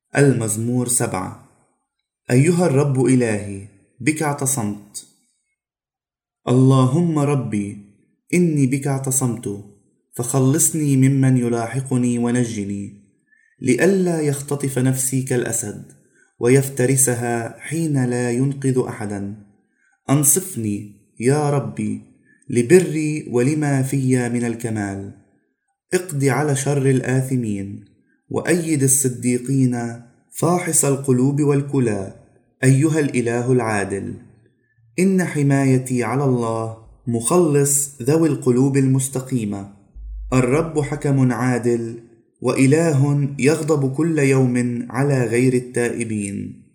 المزمور 7. أيها الرب إلهي، بك اعتصمت. اللهم ربي، إني بك اعتصمت، فخلصني ممن يلاحقني ونجني، لئلا يختطف نفسي كالأسد ويفترسها حين لا ينقذ أحدا. أنصفني يا ربي لبري ولما في من الكمال. اقض على شر الآثمين وأيد الصديقين، فاحص القلوب والكلى، أيها الإله العادل. إن حمايتي على الله، مخلص ذوي القلوب المستقيمة. الرب حكم عادل، وإله يغضب كل يوم على غير التائبين.